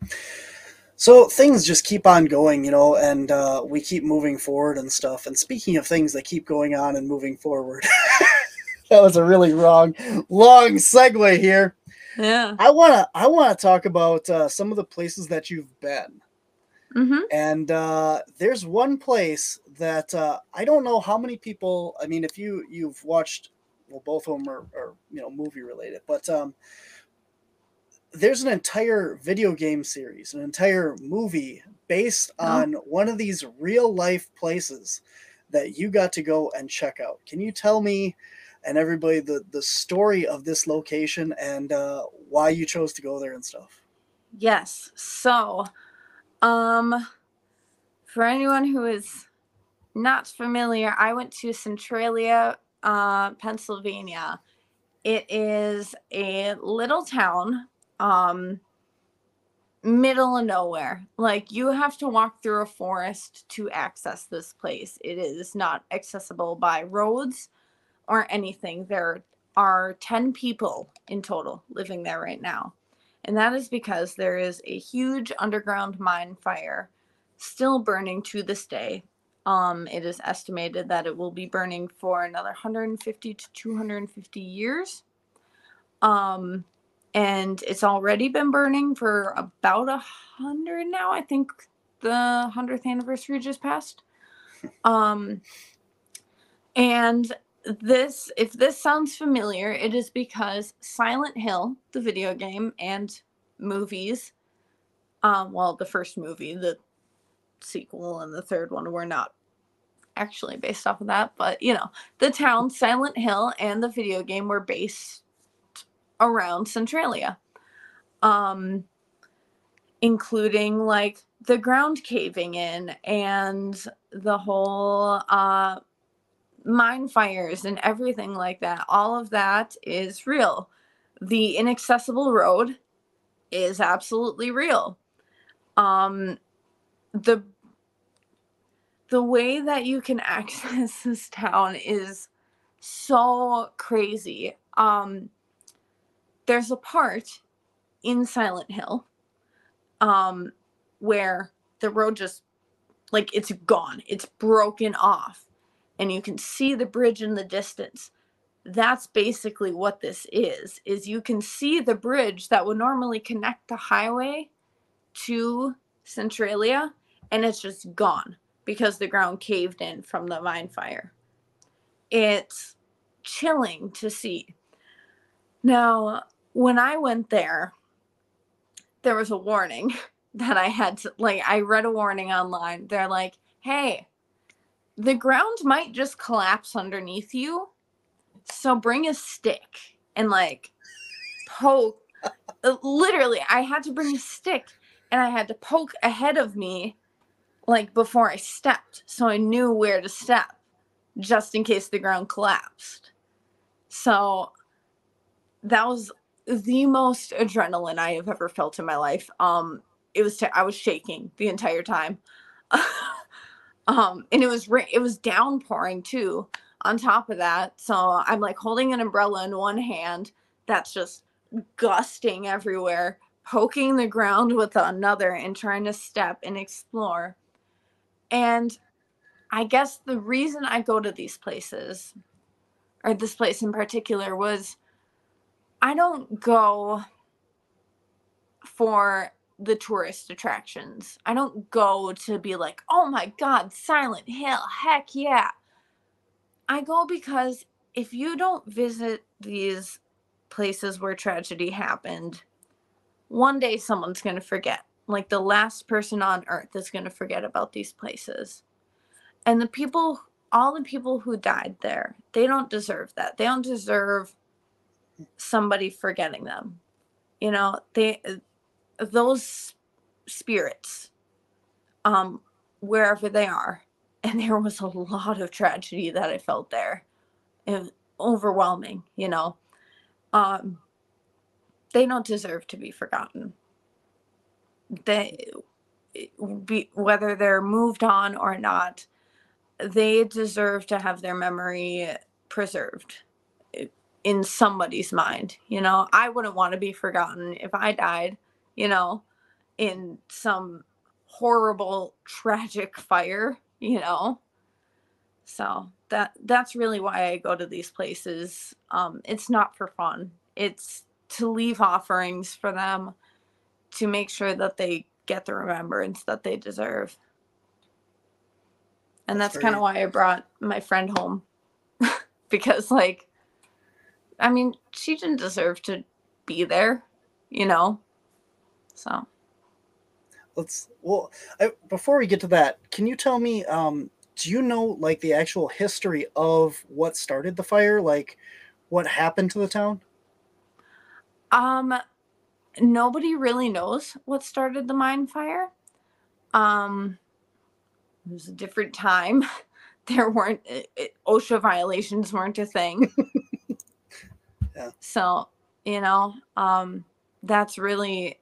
So things just keep on going, you know, and uh, we keep moving forward and stuff. And speaking of things that keep going on and moving forward, that was a really wrong, long segue here. Yeah. I want to, I want to talk about uh, some of the places that you've been. Mm-hmm. And uh, there's one place that uh, I don't know how many people, I mean, if you, you've watched, well, both of them are, are you know, movie related, but um, there's an entire video game series, an entire movie based on oh. one of these real life places that you got to go and check out. Can you tell me and everybody the, the story of this location and uh, why you chose to go there and stuff? Yes. So, um, for anyone who is not familiar, I went to Centralia, uh, Pennsylvania. It is a little town, um, middle of nowhere. Like, you have to walk through a forest to access this place. It is not accessible by roads or anything. There are ten people in total living there right now. And that is because there is a huge underground mine fire still burning to this day. Um, it is estimated that it will be burning for another one hundred fifty to two hundred fifty years. Um, and it's already been burning for about a hundred now. I think the hundredth anniversary just passed. Um, and this, if this sounds familiar, it is because Silent Hill, the video game and movies, um, well, the first movie, the sequel and the third one were not actually based off of that, but you know, the town Silent Hill and the video game were based around Centralia, um, including like the ground caving in and the whole uh, mine fires and everything like that. All of that is real. The inaccessible road is absolutely real. Um, the the way that you can access this town is so crazy. Um, there's a part in Silent Hill um, where the road just, like, it's gone. It's broken off. And you can see the bridge in the distance. That's basically what this is, is you can see the bridge that would normally connect the highway to Centralia, and it's just gone because the ground caved in from the mine fire. It's chilling to see. Now, when I went there, there was a warning that I had to, like, I read a warning online. They're like, hey, the ground might just collapse underneath you, so bring a stick and, like, poke. Literally, I had to bring a stick, and I had to poke ahead of me, like, before I stepped, so I knew where to step, just in case the ground collapsed. So that was the most adrenaline I have ever felt in my life. Um, it was t- I was shaking the entire time, um, and it was ra- it was downpouring too. On top of that, so I'm like holding an umbrella in one hand that's just gusting everywhere, poking the ground with another, and trying to step and explore. And I guess the reason I go to these places, or this place in particular, was I don't go for the tourist attractions. I don't go to be like, oh my God, Silent Hill, heck yeah. I go because if you don't visit these places where tragedy happened, one day someone's going to forget. Like the last person on earth is going to forget about these places. And the people, all the people who died there, they don't deserve that. They don't deserve somebody forgetting them. You know, they, those spirits, um, wherever they are, and there was a lot of tragedy that I felt there. It was overwhelming, you know. Um, they don't deserve to be forgotten. They, be, whether they're moved on or not, they deserve to have their memory preserved in somebody's mind. You know, I wouldn't want to be forgotten if I died, you know, in some horrible, tragic fire, you know. So that that's really why I go to these places. Um, it's not for fun. It's to leave offerings for them, to make sure that they get the remembrance that they deserve. And that's, that's kind of why I brought my friend home. Because, like, I mean, she didn't deserve to be there, you know? So. Let's, well, I, before we get to that, can you tell me, um, do you know, like, the actual history of what started the fire? Like, what happened to the town? Um, nobody really knows what started the mine fire. Um, it was a different time. There weren't, it, OSHA violations weren't a thing. Yeah. So, you know, um, that's really,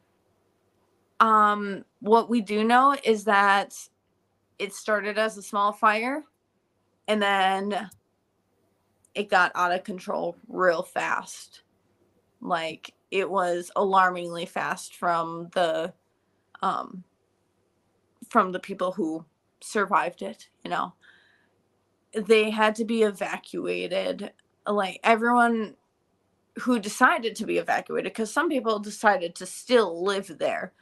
um, what we do know is that it started as a small fire, and then it got out of control real fast. Like, it was alarmingly fast from the, um, from the people who survived it, you know. They had to be evacuated. Like, everyone who decided to be evacuated, because some people decided to still live there.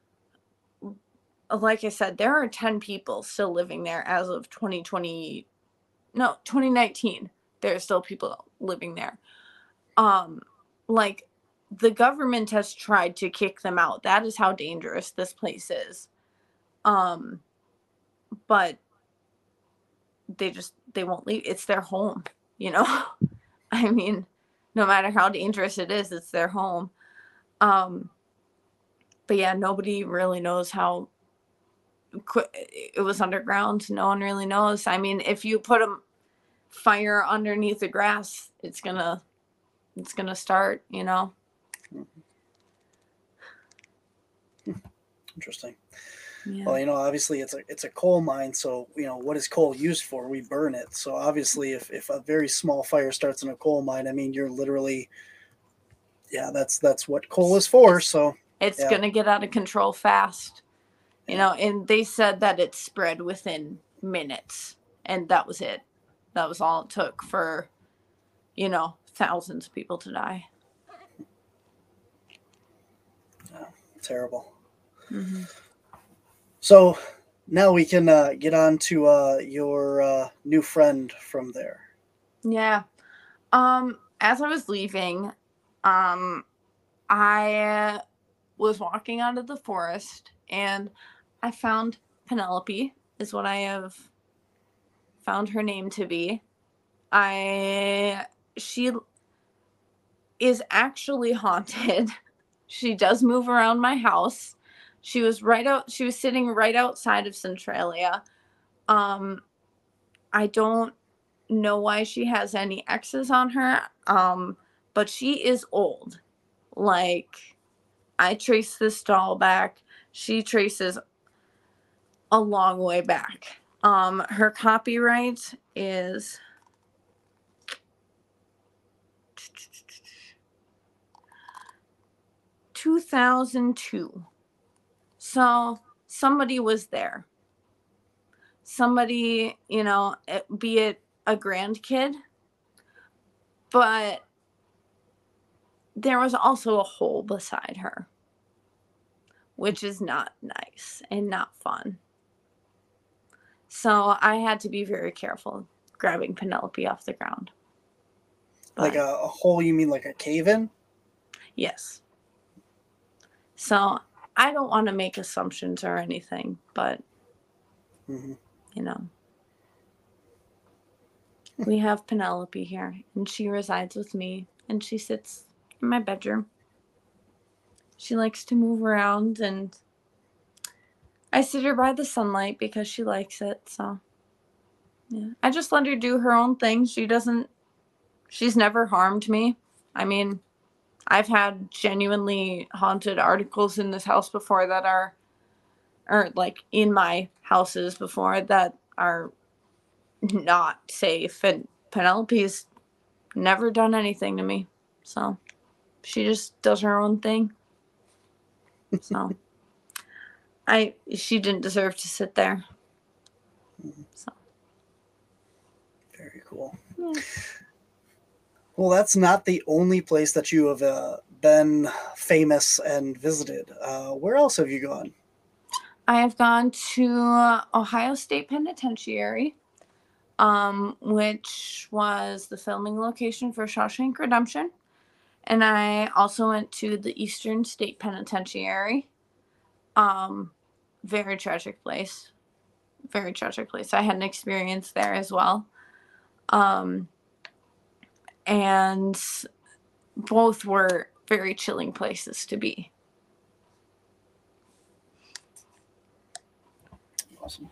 Like I said, there are ten people still living there as of twenty twenty, no, twenty nineteen. There are still people living there. Um, like, the government has tried to kick them out. That is how dangerous this place is. Um, but they just, they won't leave. It's their home, you know? I mean, no matter how dangerous it is, it's their home. Um, but yeah, nobody really knows how quick it was underground. No one really knows. I mean, if you put a fire underneath the grass, it's gonna, it's gonna start, you know? Interesting. Yeah. Well, you know, obviously it's a it's a coal mine, so, you know, what is coal used for? We burn it. So obviously if, if a very small fire starts in a coal mine, I mean, you're literally, yeah, that's that's what coal is for. So it's yeah. gonna get out of control fast, you yeah. know. And they said that it spread within minutes, and that was it. That was all it took for, you know, thousands of people to die. Yeah, terrible. Mm-hmm. So now we can uh, get on to uh, your uh, new friend from there. Yeah. Um, as I was leaving, um, I was walking out of the forest, and I found Penelope, is what I have found her name to be. I, she is actually haunted. She does move around my house. She was right out, she was sitting right outside of Centralia. Um, I don't know why she has any X's on her. Um, but she is old. Like, I trace this doll back. She traces a long way back. Um, her copyright is two thousand two. So somebody was there. somebody, you know, it, be it a grandkid, but there was also a hole beside her, which is not nice and not fun. So I had to be very careful grabbing Penelope off the ground. But, like a, a hole, you mean like a cave-in? Yes. So I don't want to make assumptions or anything, but, mm-hmm. you know, we have Penelope here, and she resides with me, and she sits in my bedroom. She likes to move around, and I sit her by the sunlight because she likes it. So, yeah, I just let her do her own thing. She doesn't, she's never harmed me. I mean, I've had genuinely haunted articles in this house before that are, or like in my houses before that are not safe. And Penelope's never done anything to me. So she just does her own thing. So I, she didn't deserve to sit there. So. Very cool. Yeah. Well, that's not the only place that you have uh, been famous and visited. Uh, where else have you gone? I have gone to Ohio State Penitentiary, um, which was the filming location for Shawshank Redemption. And I also went to the Eastern State Penitentiary. Um, very tragic place. Very tragic place. I had an experience there as well. Um, and both were very chilling places to be. Awesome.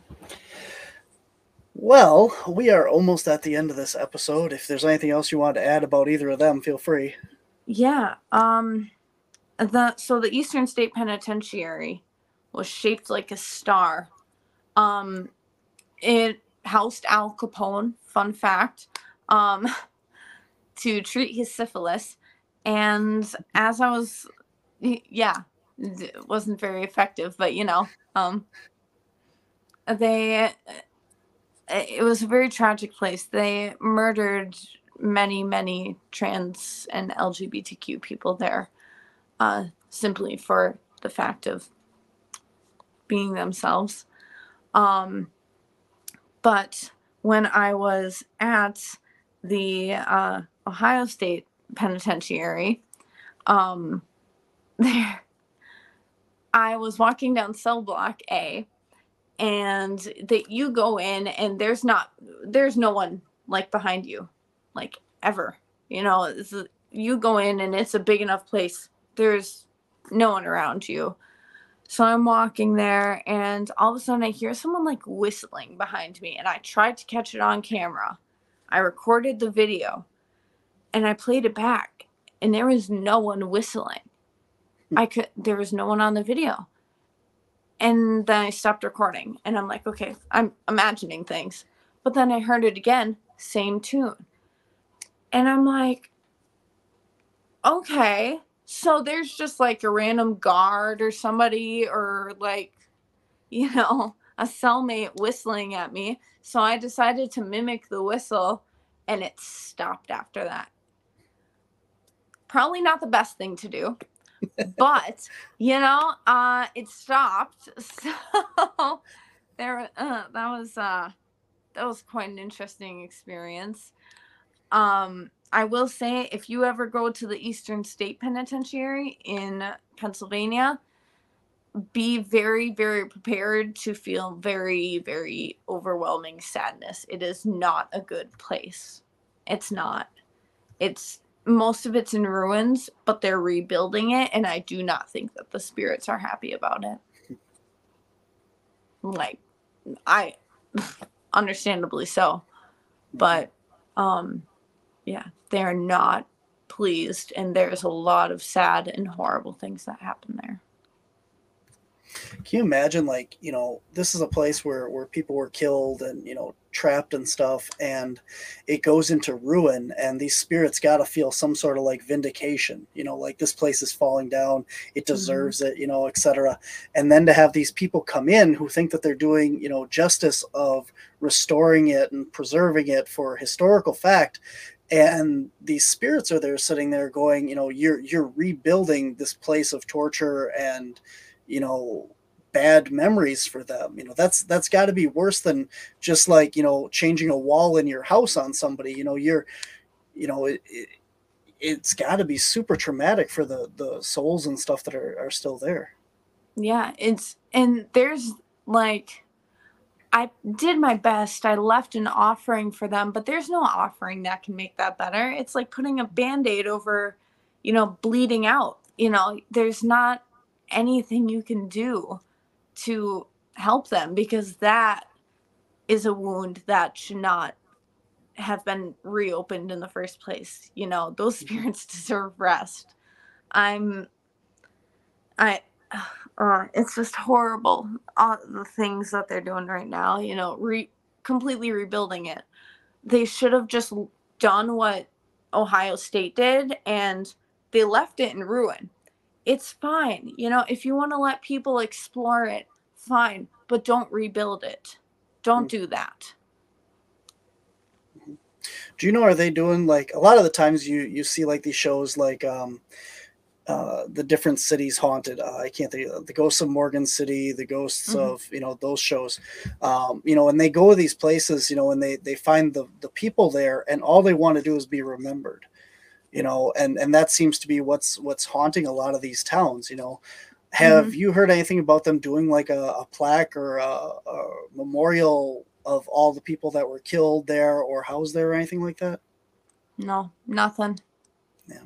Well, we are almost at the end of this episode. If there's anything else you want to add about either of them, feel free. Yeah. Um, the so the Eastern State Penitentiary was shaped like a star. Um, it housed Al Capone, fun fact, um, to treat his syphilis. And as I was, yeah, it wasn't very effective, but you know, um, they, it was a very tragic place. They murdered many, many trans and L G B T Q people there, uh, simply for the fact of being themselves. Um, but when I was at the uh, Ohio State Penitentiary, um, there, I was walking down cell block A, and that you go in and there's not, there's no one like behind you, like ever, you know, it's a, you go in and it's a big enough place. There's no one around you. So I'm walking there, and all of a sudden I hear someone like whistling behind me, and I tried to catch it on camera. I recorded the video and I played it back, and there was no one whistling. I could, there was no one on the video. And then I stopped recording, and I'm like, okay, I'm imagining things. But then I heard it again, same tune. And I'm like, okay, so there's just like a random guard or somebody, or like, you know, a cellmate whistling at me. So I decided to mimic the whistle, and it stopped after that. Probably not the best thing to do. But, you know, uh, it stopped. So there, uh, that was, uh, that was quite an interesting experience. Um, I will say, if you ever go to the Eastern State Penitentiary in Pennsylvania, be very, very prepared to feel very, very overwhelming sadness. It is not a good place. It's not. It's, most of it's in ruins, but they're rebuilding it, and I do not think that the spirits are happy about it. Like, I, understandably so, but, um, yeah, they're not pleased, and there's a lot of sad and horrible things that happen there. Can you imagine, like, you know, this is a place where where people were killed and, you know, trapped and stuff, and it goes into ruin, and these spirits got to feel some sort of like vindication, you know, like this place is falling down, it Hmm. deserves it, you know, et cetera. And then to have these people come in who think that they're doing, you know, justice of restoring it and preserving it for historical fact, and these spirits are there sitting there going, you know, you're you're rebuilding this place of torture and, you know, bad memories for them. You know, that's that's got to be worse than just like, you know, changing a wall in your house on somebody. You know, you're, you know, it, it, it's got to be super traumatic for the the souls and stuff that are, are still there. Yeah, it's and there's like I did my best. I left an offering for them, but there's no offering that can make that better. It's like putting a band-aid over, you know, bleeding out. You know, there's not anything you can do to help them because that is a wound that should not have been reopened in the first place. You know, those Mhm. spirits deserve rest. I'm I uh, it's just horrible. All the things that they're doing right now, you know, re completely rebuilding it. They should have just done what Ohio State did and they left it in ruin. It's fine. You know, if you want to let people explore it, fine, but don't rebuild it. Don't do that. Mhm. Do you know, are they doing like a lot of the times you you see like these shows like um uh, the different cities haunted. Uh, I can't think of the ghosts of Morgan City, the ghosts Hmm. of, you know, those shows. Um, you know, and they go to these places, you know, and they they find the the people there, and all they want to do is be remembered. You know, and and that seems to be what's what's haunting a lot of these towns. You know, have Hmm. you heard anything about them doing like a, a plaque or a, a memorial of all the people that were killed there or housed there or anything like that? No, nothing. Yeah,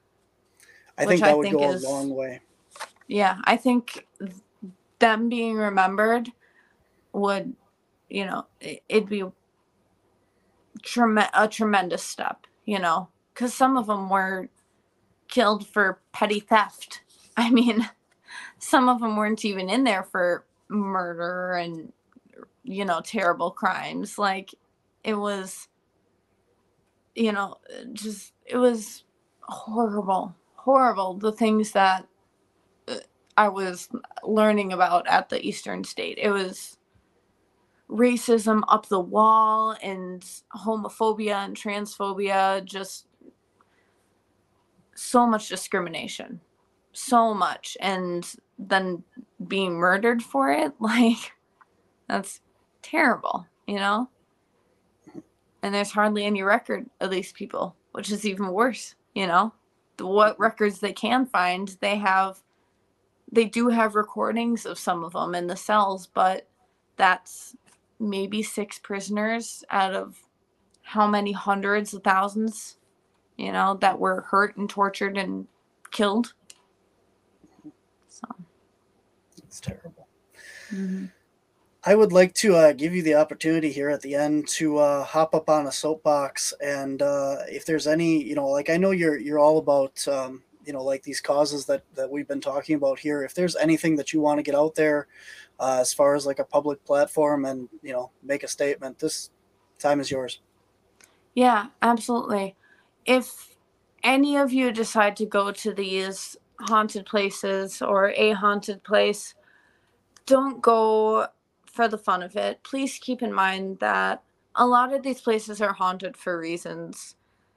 I Which think I that would think go a is, long way. yeah, I think them being remembered would, you know, it, it'd be trem- a tremendous step, you know, because some of them were killed for petty theft. I mean, some of them weren't even in there for murder and, you know, terrible crimes. Like, it was, you know, just, it was horrible, horrible. The things that uh, I was learning about at the Eastern State. It was racism up the wall and homophobia and transphobia, just so much discrimination, so much, and then being murdered for it. Like, that's terrible, you know. And there's hardly any record of these people, which is even worse, you know. The, what Mhm. records they can find, they have, they do have recordings of some of them in the cells, but that's maybe six prisoners out of how many hundreds of thousands, you know, that were hurt and tortured and killed. So, It's terrible. mhm. I would like to uh, give you the opportunity here at the end to uh, hop up on a soapbox, and uh, if there's any, you know, like I know you're you're all about, um, you know, like these causes that that we've been talking about here. If there's anything that you want to get out there, uh, as far as like a public platform, and you know, make a statement, this time is yours. Yeah, absolutely. If any of you decide to go to these haunted places or a haunted place, don't go for the fun of it. Please keep in mind that a lot of these places are haunted for reasons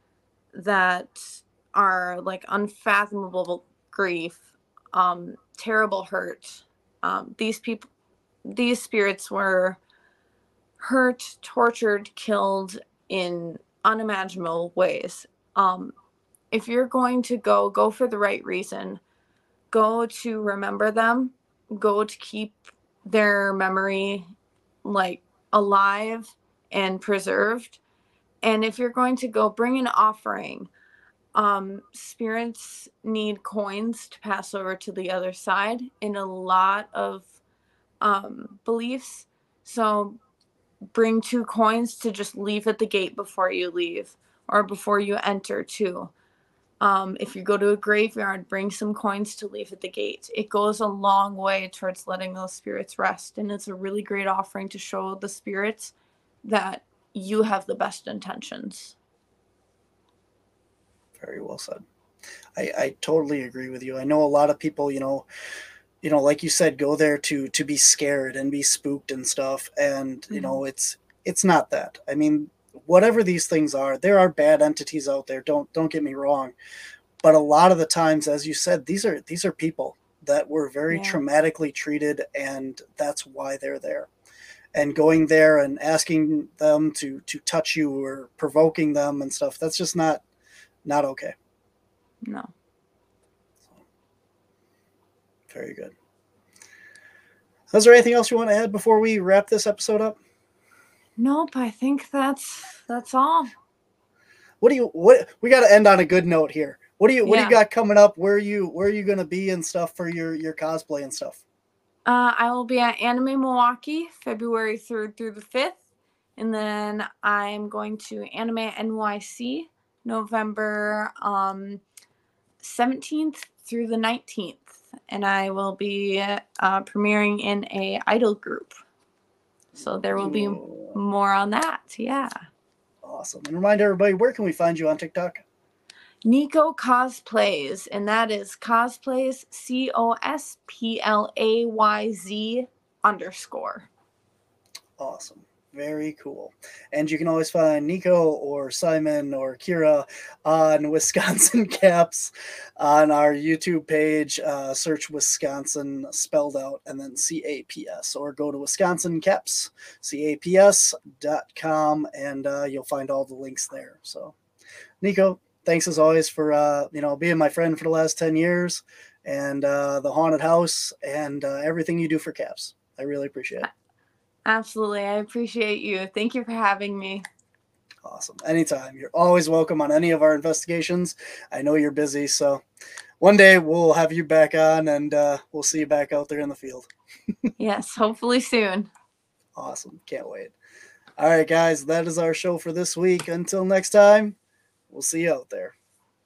that are like unfathomable grief, um, terrible hurt. Um, these people, these spirits were hurt, tortured, killed in unimaginable ways. Um, if you're going to go, go for the right reason. Go to remember them. Go to keep their memory like alive and preserved. And if you're going to go, bring an offering. Um, spirits need coins to pass over to the other side in a lot of um, beliefs. So bring two coins to just leave at the gate before you leave or before you enter too. Um, if you go to a graveyard, bring some coins to leave at the gate. It goes a long way towards letting those spirits rest. And it's a really great offering to show the spirits that you have the best intentions. Very well said. I, I totally agree with you. I know a lot of people, you know, you know, like you said, go there to to be scared and be spooked and stuff. And, you mm-hmm. know, it's it's not that. I mean, whatever these things are, there are bad entities out there. Don't don't get me wrong. But a lot of the times, as you said, these are these are people that were very yeah. traumatically treated, and that's why they're there. And going there and asking them to to touch you or provoking them and stuff, that's just not not okay. No. Very good. Is there anything else you want to add before we wrap this episode up? Nope, I think that's that's all. What do you what we got to end on a good note here. What do you what yeah. do you got coming up? Where are you where are you going to be and stuff for your your cosplay and stuff? Uh, I will be at Anime Milwaukee February third through the fifth, and then I'm going to Anime N Y C November um, seventeenth through the nineteenth, and I will be uh, premiering in a idol group. So there will be Ooh. more on that. Yeah. Awesome. And remind everybody, where can we find you on TikTok? Nico Cosplays, and that is cosplays, C O S P L A Y Z underscore. Awesome. Very cool. And you can always find Nico or Simon or Kira on Wisconsin Caps on our YouTube page. Uh, search Wisconsin spelled out and then C A P S, or go to Wisconsin Caps, C A P S dot com, and uh, you'll find all the links there. So, Nico, thanks as always for uh, you know being my friend for the last ten years, and uh, the haunted house, and uh, everything you do for Caps. I really appreciate it. Absolutely. I appreciate you. Thank you for having me. Awesome. Anytime. You're always welcome on any of our investigations. I know you're busy, so one day we'll have you back on, and uh, we'll see you back out there in the field. Yes, hopefully soon. Awesome. Can't wait. All right, guys, that is our show for this week. Until next time, we'll see you out there.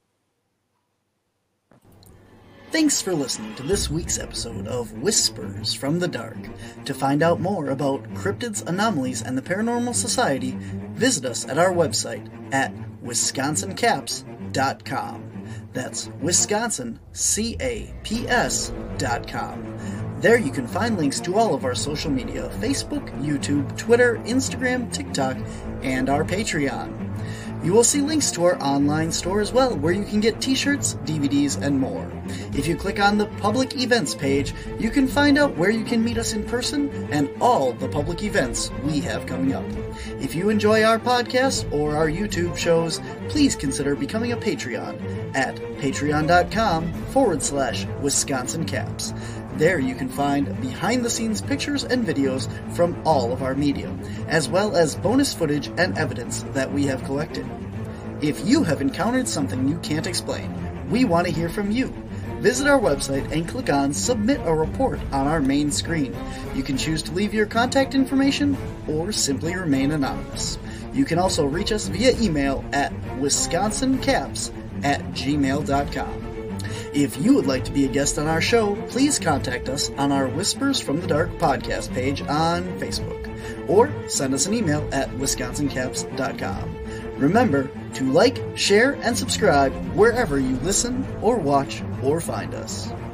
Thanks for listening to this week's episode of Whispers from the Dark. To find out more about cryptids, anomalies, and the Paranormal Society, visit us at our website at wisconsin caps dot com. That's Wisconsin, C A P S dot com. There you can find links to all of our social media, Facebook, YouTube, Twitter, Instagram, TikTok, and our Patreon. You will see links to our online store as well, where you can get t-shirts, D V Ds, and more. If you click on the public events page, you can find out where you can meet us in person and all the public events we have coming up. If you enjoy our podcast or our YouTube shows, please consider becoming a Patreon at patreon.com forward slash Wisconsin Caps. There you can find behind-the-scenes pictures and videos from all of our media, as well as bonus footage and evidence that we have collected. If you have encountered something you can't explain, we want to hear from you. Visit our website and click on Submit a Report on our main screen. You can choose to leave your contact information or simply remain anonymous. You can also reach us via email at wisconsincaps at gmail dot com. If you would like to be a guest on our show, please contact us on our Whispers from the Dark podcast page on Facebook, or send us an email at wisconsin caps dot com. Remember to like, share, and subscribe wherever you listen or watch or find us.